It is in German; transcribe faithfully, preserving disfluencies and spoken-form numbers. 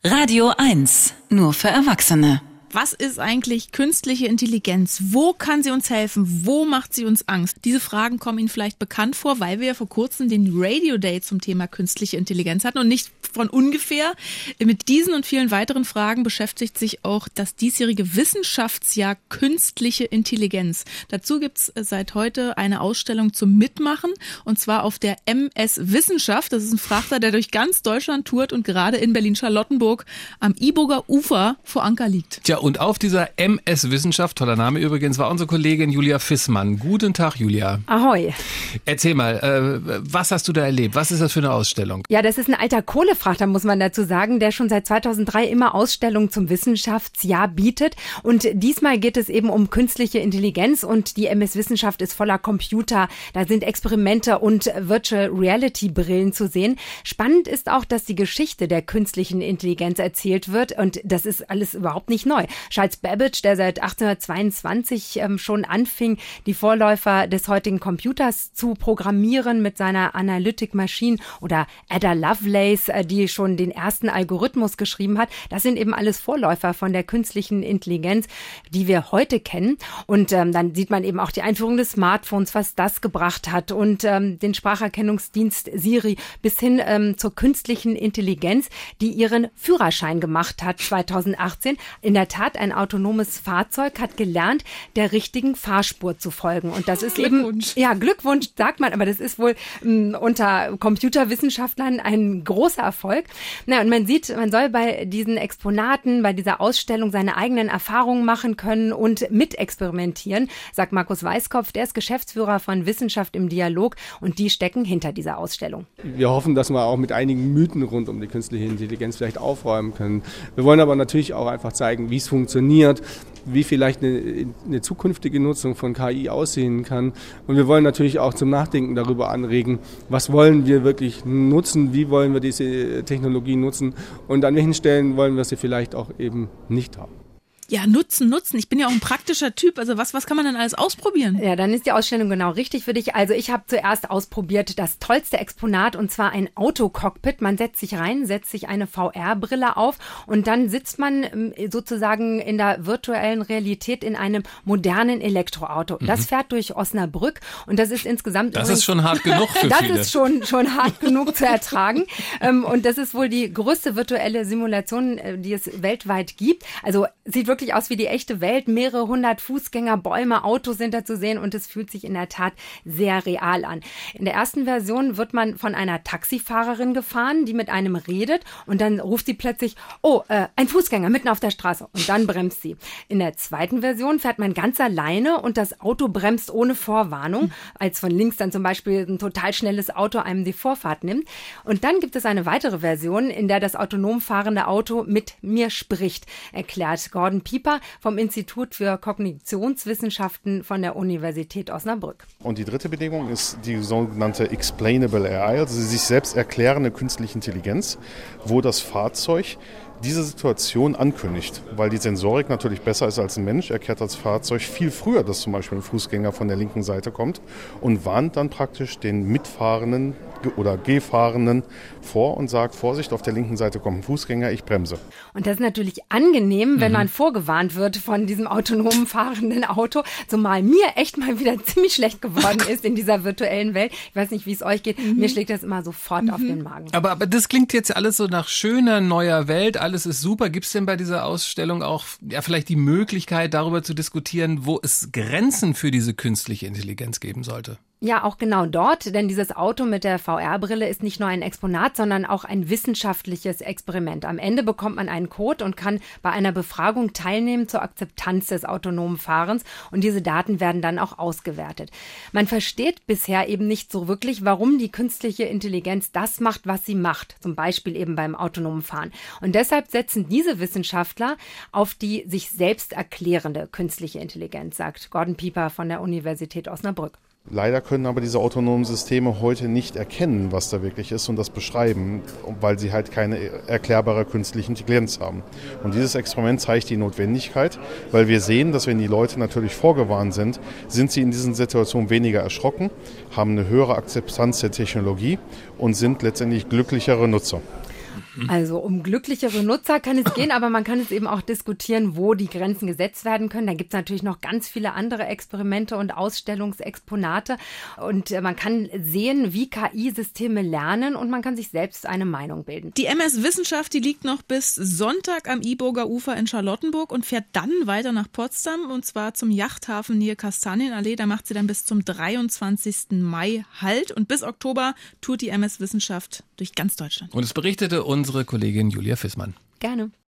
Radio eins, nur für Erwachsene. Was ist eigentlich künstliche Intelligenz? Wo kann sie uns helfen? Wo macht sie uns Angst? Diese Fragen kommen Ihnen vielleicht bekannt vor, weil wir ja vor kurzem den Radio Day zum Thema künstliche Intelligenz hatten und nicht von ungefähr. Mit diesen und vielen weiteren Fragen beschäftigt sich auch das diesjährige Wissenschaftsjahr Künstliche Intelligenz. Dazu gibt's seit heute eine Ausstellung zum Mitmachen und zwar auf der M S Wissenschaft. Das ist ein Frachter, der durch ganz Deutschland tourt und gerade in Berlin-Charlottenburg am Iburger Ufer vor Anker liegt. Tja, und auf dieser M S Wissenschaft, toller Name übrigens, war unsere Kollegin Julia Fissmann. Guten Tag, Julia. Ahoi. Erzähl mal, äh, was hast du da erlebt? Was ist das für eine Ausstellung? Ja, das ist ein alter Kohlefrachter, muss man dazu sagen, der schon seit zweitausenddrei immer Ausstellungen zum Wissenschaftsjahr bietet. Und diesmal geht es eben um künstliche Intelligenz und die M S Wissenschaft ist voller Computer. Da sind Experimente und Virtual Reality Brillen zu sehen. Spannend ist auch, dass die Geschichte der künstlichen Intelligenz erzählt wird und das ist alles überhaupt nicht neu. Charles Babbage, der seit achtzehnhundertzweiundzwanzig ähm, schon anfing, die Vorläufer des heutigen Computers zu programmieren mit seiner Analytic Machine oder Ada Lovelace, äh, die schon den ersten Algorithmus geschrieben hat. Das sind eben alles Vorläufer von der künstlichen Intelligenz, die wir heute kennen. Und ähm, dann sieht man eben auch die Einführung des Smartphones, was das gebracht hat und ähm, den Spracherkennungsdienst Siri bis hin ähm, zur künstlichen Intelligenz, die ihren Führerschein gemacht hat zweitausendachtzehn. In der Tat, ein autonomes Fahrzeug hat gelernt, der richtigen Fahrspur zu folgen. Und das ist eben, ja, Glückwunsch, sagt man, aber das ist wohl m, unter Computerwissenschaftlern ein großer Erfolg. Na, und man sieht, man soll bei diesen Exponaten, bei dieser Ausstellung seine eigenen Erfahrungen machen können und mitexperimentieren, sagt Markus Weiskopf, der ist Geschäftsführer von Wissenschaft im Dialog und die stecken hinter dieser Ausstellung. Wir hoffen, dass wir auch mit einigen Mythen rund um die künstliche Intelligenz vielleicht aufräumen können. Wir wollen aber natürlich auch einfach zeigen, wie es funktioniert, wie vielleicht eine, eine zukünftige Nutzung von K I aussehen kann. Und wir wollen natürlich auch zum Nachdenken darüber anregen, was wollen wir wirklich nutzen, wie wollen wir diese Technologie nutzen und an welchen Stellen wollen wir sie vielleicht auch eben nicht haben. Ja, nutzen, nutzen. Ich bin ja auch ein praktischer Typ. Also was, was kann man denn alles ausprobieren? Ja, dann ist die Ausstellung genau richtig für dich. Also ich habe zuerst ausprobiert das tollste Exponat und zwar ein Autocockpit. Man setzt sich rein, setzt sich eine V R-Brille auf und dann sitzt man sozusagen in der virtuellen Realität in einem modernen Elektroauto. Mhm. Das fährt durch Osnabrück und das ist insgesamt... Das übrigens, ist schon hart genug für das viele. Das ist schon, schon hart genug zu ertragen. Und das ist wohl die größte virtuelle Simulation, die es weltweit gibt. Also sieht wirklich wirklich aus wie die echte Welt. Mehrere hundert Fußgänger, Bäume, Autos sind da zu sehen und es fühlt sich in der Tat sehr real an. In der ersten Version wird man von einer Taxifahrerin gefahren, die mit einem redet und dann ruft sie plötzlich, oh, äh, ein Fußgänger mitten auf der Straße und dann bremst sie. In der zweiten Version fährt man ganz alleine und das Auto bremst ohne Vorwarnung, als von links dann zum Beispiel ein total schnelles Auto einem die Vorfahrt nimmt. Und dann gibt es eine weitere Version, in der das autonom fahrende Auto mit mir spricht, erklärt Gordon Pieper vom Institut für Kognitionswissenschaften von der Universität Osnabrück. Und die dritte Bedingung ist die sogenannte Explainable A I, also die sich selbst erklärende künstliche Intelligenz, wo das Fahrzeug diese Situation ankündigt, weil die Sensorik natürlich besser ist als ein Mensch, erklärt das Fahrzeug viel früher, dass zum Beispiel ein Fußgänger von der linken Seite kommt und warnt dann praktisch den Mitfahrenden oder Gehfahrenden vor und sagt, Vorsicht, auf der linken Seite kommt ein Fußgänger, ich bremse. Und das ist natürlich angenehm, wenn mhm. man vorgewarnt wird von diesem autonomen fahrenden Auto, zumal mir echt mal wieder ziemlich schlecht geworden ist in dieser virtuellen Welt. Ich weiß nicht, wie es euch geht, mhm. mir schlägt das immer sofort mhm. auf den Magen. Aber, aber das klingt jetzt alles so nach schöner neuer Welt, alles ist super. Gibt es denn bei dieser Ausstellung auch ja vielleicht die Möglichkeit, darüber zu diskutieren, wo es Grenzen für diese künstliche Intelligenz geben sollte? Ja, auch genau dort, denn dieses Auto mit der V R-Brille ist nicht nur ein Exponat, sondern auch ein wissenschaftliches Experiment. Am Ende bekommt man einen Code und kann bei einer Befragung teilnehmen zur Akzeptanz des autonomen Fahrens und diese Daten werden dann auch ausgewertet. Man versteht bisher eben nicht so wirklich, warum die künstliche Intelligenz das macht, was sie macht, zum Beispiel eben beim autonomen Fahren. Und deshalb setzen diese Wissenschaftler auf die sich selbst erklärende künstliche Intelligenz, sagt Gordon Pieper von der Universität Osnabrück. Leider können aber diese autonomen Systeme heute nicht erkennen, was da wirklich ist und das beschreiben, weil sie halt keine erklärbare künstliche Intelligenz haben. Und dieses Experiment zeigt die Notwendigkeit, weil wir sehen, dass wenn die Leute natürlich vorgewarnt sind, sind sie in diesen Situationen weniger erschrocken, haben eine höhere Akzeptanz der Technologie und sind letztendlich glücklichere Nutzer. Also um glücklichere Nutzer kann es gehen, aber man kann es eben auch diskutieren, wo die Grenzen gesetzt werden können. Da gibt es natürlich noch ganz viele andere Experimente und Ausstellungsexponate. Und man kann sehen, wie K I-Systeme lernen und man kann sich selbst eine Meinung bilden. Die M S Wissenschaft, die liegt noch bis Sonntag am Iburger Ufer in Charlottenburg und fährt dann weiter nach Potsdam und zwar zum Yachthafen Nähe Kastanienallee. Da macht sie dann bis zum dreiundzwanzigsten Mai Halt und bis Oktober tourt die M S Wissenschaft durch ganz Deutschland. Und es berichtete unsere Kollegin Julia Fissmann. Gerne.